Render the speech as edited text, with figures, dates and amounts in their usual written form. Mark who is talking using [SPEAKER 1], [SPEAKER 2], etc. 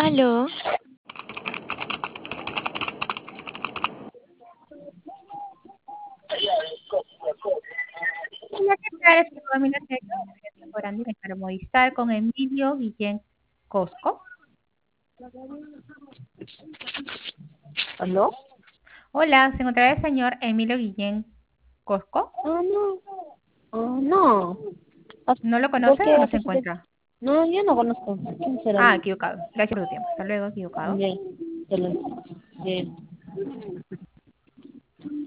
[SPEAKER 1] Aló,
[SPEAKER 2] Hola, ¿qué tal? Soy Camila Tello, estoy por Andy para Movistar con Emilio Guillén Cosco.
[SPEAKER 3] ¿Aló?
[SPEAKER 2] Hola, ¿se encontrará el señor Emilio Guillén Cosco?
[SPEAKER 3] Ah, no. Ah, no. Ah,
[SPEAKER 2] ¿No lo
[SPEAKER 3] ¿por
[SPEAKER 2] conoce
[SPEAKER 3] qué?
[SPEAKER 2] o no
[SPEAKER 3] ¿A
[SPEAKER 2] se
[SPEAKER 3] qué se te-
[SPEAKER 2] encuentra?
[SPEAKER 3] No, yo no conozco. ¿Quién será?
[SPEAKER 2] Ah, equivocado. Gracias por tu tiempo. Hasta luego, equivocado.
[SPEAKER 3] Bien, excelente. Bien.